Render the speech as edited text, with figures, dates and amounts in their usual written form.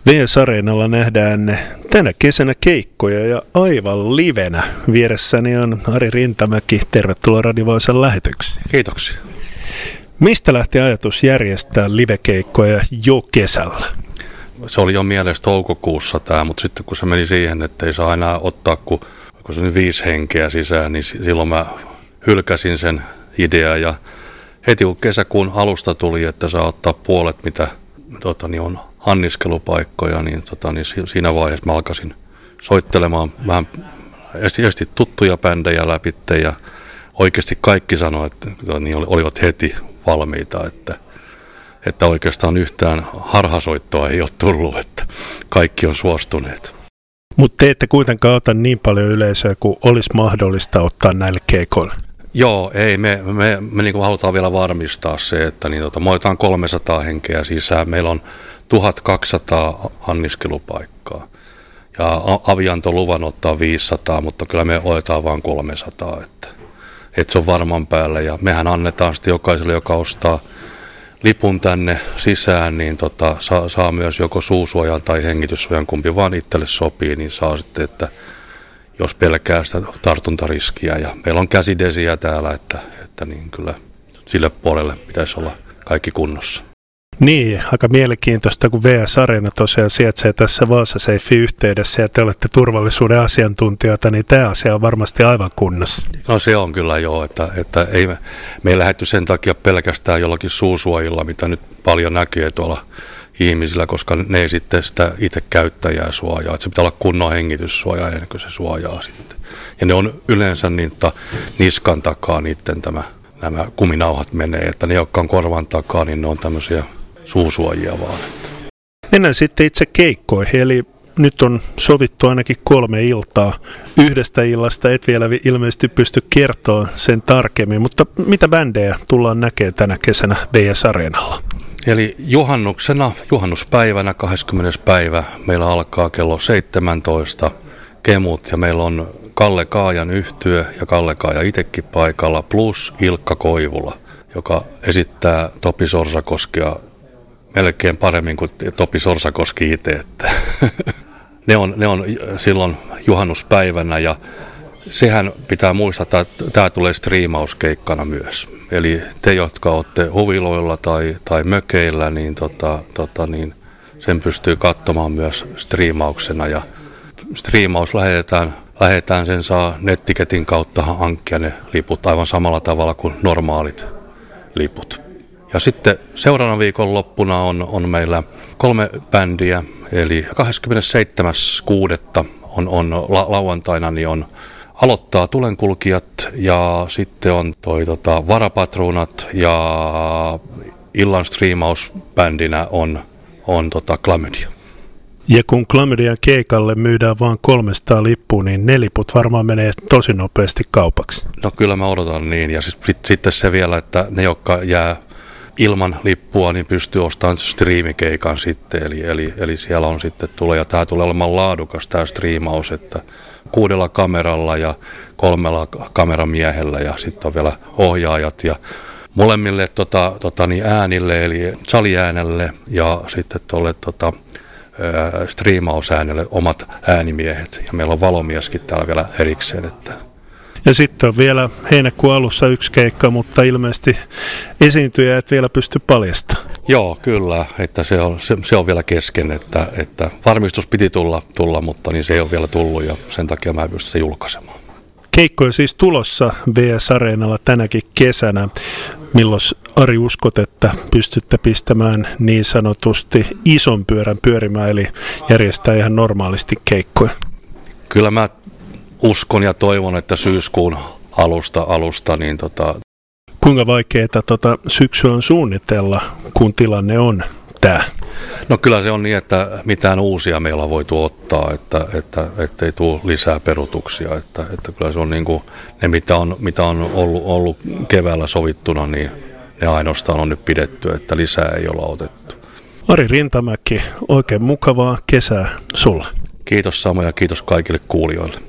VS-areenalla nähdään tänä kesänä keikkoja ja aivan livenä. Vieressäni on Ari Rintamäki. Tervetuloa Radio Vaasan lähetyksiin. Kiitoksia. Mistä lähti ajatus järjestää livekeikkoja jo kesällä? Se oli jo mielessä toukokuussa tämä, mutta sitten kun se meni siihen, että ei saa enää ottaa kuin se 5 henkeä sisään, niin silloin mä hylkäsin sen idean ja heti kun kesäkuun alusta tuli, että saa ottaa puolet, mitä on anniskelupaikkoja, niin siinä vaiheessa mä alkaisin soittelemaan vähän esti tuttuja bändejä läpi ja oikeasti kaikki sanoi, että olivat heti valmiita, että oikeastaan yhtään harhasoittoa ei ole tullut, että kaikki on suostuneet. Mutta te ette kuitenkaan ota niin paljon yleisöä kuin olisi mahdollista ottaa näille keikoille. Joo, ei. Me niin halutaan vielä varmistaa se, että me otetaan 300 henkeä sisään. Meillä on 1200 anniskelupaikkaa. Ja Avianto luvan ottaa 500, mutta kyllä me otetaan vain 300, että se on varman päälle. Ja mehän annetaan sitten jokaiselle, joka ostaa lipun tänne sisään, niin saa myös joko suusuojan tai hengityssuojan, kumpi vaan itselle sopii, niin saa sitten, että jos pelkää sitä tartuntariskiä. Ja meillä on käsidesiä täällä, että niin kyllä sille puolelle pitäisi olla kaikki kunnossa. Niin, aika mielenkiintoista, kun VS-areena tosiaan sijaitsee tässä Vaasa-Safe-yhteydessä ja te olette turvallisuuden asiantuntijoita, niin tämä asia on varmasti aivan kunnossa. No se on kyllä joo, että me ei lähdetty sen takia pelkästään jollakin suusuojilla, mitä nyt paljon näkee tuolla ihmisillä, koska ne ei sitten sitä itse käyttäjää suojaa. Että se pitää olla kunnon hengityssuoja ennen kuin se suojaa sitten. Ja ne on yleensä niskan takaa niiden nämä kuminauhat menee, että ne, jotka on korvan takaa, niin ne on tämmöisiä suusuojia vaan. Mennään sitten itse keikkoihin, eli nyt on sovittu ainakin 3 iltaa. Yhdestä illasta et vielä ilmeisesti pysty kertoa sen tarkemmin, mutta mitä bändejä tullaan näkemään tänä kesänä VS-areenalla? Eli juhannuspäivänä 20. päivä meillä alkaa kello 17 kemut ja meillä on Kalle Kaajan yhtye ja Kalle Kaaja itsekin paikalla plus Ilkka Koivula, joka esittää Topi Sorsakoskea melkein paremmin kuin Topi Sorsakoski itse. Että ne on silloin juhannuspäivänä ja sehän pitää muistaa, että tämä tulee striimauskeikkana myös. Eli te, jotka olette huviloilla tai mökeillä, niin, niin sen pystyy katsomaan myös striimauksena. Ja striimaus lähetään sen saa nettiketin kautta hankkia ne liput aivan samalla tavalla kuin normaalit liput. Ja sitten seuraavana viikon loppuna on meillä 3 bändiä, eli 27.6. on lauantaina, niin aloittaa Tulenkulkijat ja sitten on Varapatruunat ja illan striimausbändinä on Klamydia. Ja kun Klamydian keikalle myydään vain 300 lippua, niin ne liput varmaan menee tosi nopeasti kaupaksi. No kyllä mä odotan niin ja sitten se vielä, että ne jotka jää ilman lippua, niin pystyy ostamaan striimikeikan sitten, eli siellä on sitten ja tämä tulee olemaan laadukas tämä striimaus, että 6 kameralla ja 3 kameramiehellä ja sitten on vielä ohjaajat ja molemmille äänille, eli saliäänelle ja sitten tuolle striimausäänelle omat äänimiehet ja meillä on valomieskin täällä vielä erikseen, että ja sitten on vielä heinäkuun alussa 1 keikka, mutta ilmeisesti esiintyjä et vielä pysty paljastamaan. Joo, kyllä, että se on vielä kesken, että varmistus piti tulla, mutta niin se ei ole vielä tullut ja sen takia mä en pysty se julkaisemaan. Keikkoja siis tulossa VS-areenalla tänäkin kesänä. Milloin, Ari, uskot, että pystytte pistämään niin sanotusti ison pyörän pyörimään, eli järjestää ihan normaalisti keikkoja? Kyllä mä uskon ja toivon, että syyskuun alusta niin Kuinka vaikeaa syksyä on suunnitella, kun tilanne on tämä? No kyllä se on niin, että mitään uusia meillä on voitu ottaa, että ei tule lisää peruutuksia. Että kyllä se on niin kuin ne, mitä on ollut keväällä sovittuna, niin ne ainoastaan on nyt pidetty, että lisää ei olla otettu. Ari Rintamäki, oikein mukavaa kesää sulle. Kiitos samoin ja kiitos kaikille kuulijoille.